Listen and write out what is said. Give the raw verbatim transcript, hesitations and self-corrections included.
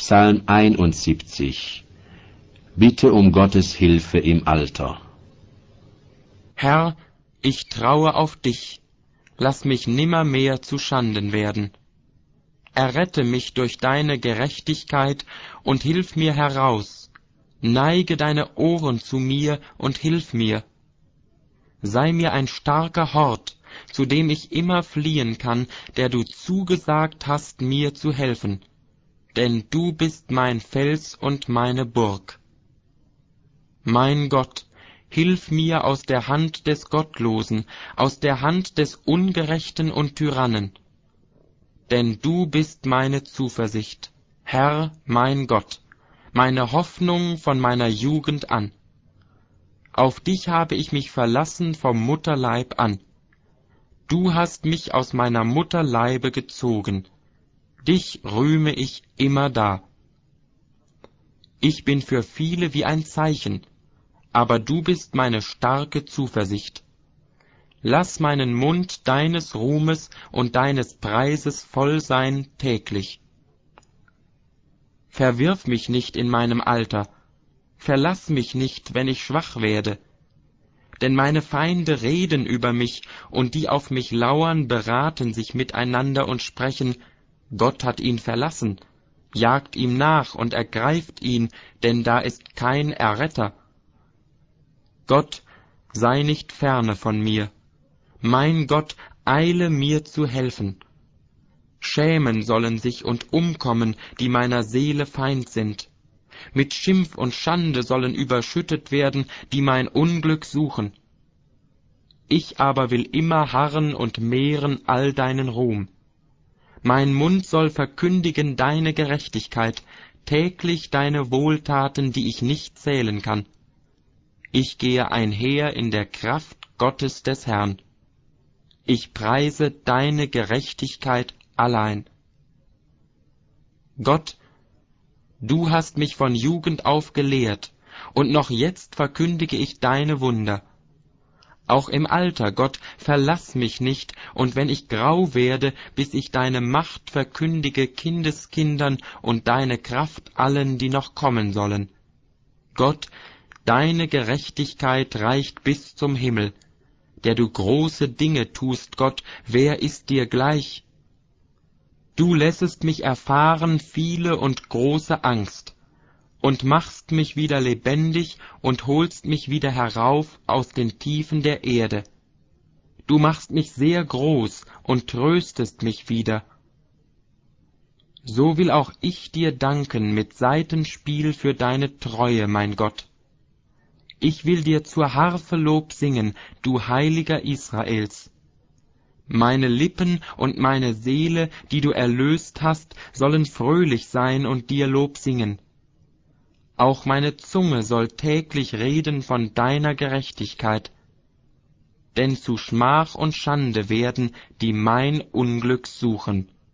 Psalm einundsiebzig. Bitte um Gottes Hilfe im Alter. Herr, ich traue auf dich, lass mich nimmermehr zu Schanden werden. Errette mich durch deine Gerechtigkeit und hilf mir heraus. Neige deine Ohren zu mir und hilf mir. Sei mir ein starker Hort, zu dem ich immer fliehen kann, der du zugesagt hast, mir zu helfen. Denn du bist mein Fels und meine Burg. Mein Gott, hilf mir aus der Hand des Gottlosen, aus der Hand des Ungerechten und Tyrannen. Denn du bist meine Zuversicht, Herr, mein Gott, meine Hoffnung von meiner Jugend an. Auf dich habe ich mich verlassen vom Mutterleib an. Du hast mich aus meiner Mutterleibe gezogen. Dich rühme ich immerdar. Ich bin für viele wie ein Zeichen, aber du bist meine starke Zuversicht. Lass meinen Mund deines Ruhmes und deines Preises voll sein täglich. Verwirf mich nicht in meinem Alter, verlass mich nicht, wenn ich schwach werde. Denn meine Feinde reden über mich, und die auf mich lauern, beraten sich miteinander und sprechen, Gott hat ihn verlassen, jagt ihm nach und ergreift ihn, denn da ist kein Erretter. Gott, sei nicht ferne von mir. Mein Gott, eile mir zu helfen. Schämen sollen sich und umkommen, die meiner Seele Feind sind. Mit Schimpf und Schande sollen überschüttet werden, die mein Unglück suchen. Ich aber will immer harren und mehren all deinen Ruhm. Mein Mund soll verkündigen deine Gerechtigkeit, täglich deine Wohltaten, die ich nicht zählen kann. Ich gehe einher in der Kraft Gottes des Herrn. Ich preise deine Gerechtigkeit allein. Gott, du hast mich von Jugend auf gelehrt, und noch jetzt verkündige ich deine Wunder. Auch im Alter, Gott, verlass mich nicht, und wenn ich grau werde, bis ich deine Macht verkündige Kindeskindern und deine Kraft allen, die noch kommen sollen. Gott, deine Gerechtigkeit reicht bis zum Himmel. Der du große Dinge tust, Gott, wer ist dir gleich? Du lässest mich erfahren viele und große Angst, und machst mich wieder lebendig und holst mich wieder herauf aus den Tiefen der Erde. Du machst mich sehr groß und tröstest mich wieder. So will auch ich dir danken mit Saitenspiel für deine Treue, mein Gott. Ich will dir zur Harfe Lob singen, du Heiliger Israels. Meine Lippen und meine Seele, die du erlöst hast, sollen fröhlich sein und dir Lob singen. Auch meine Zunge soll täglich reden von deiner Gerechtigkeit. Denn zu Schmach und Schande werden, die mein Unglück suchen.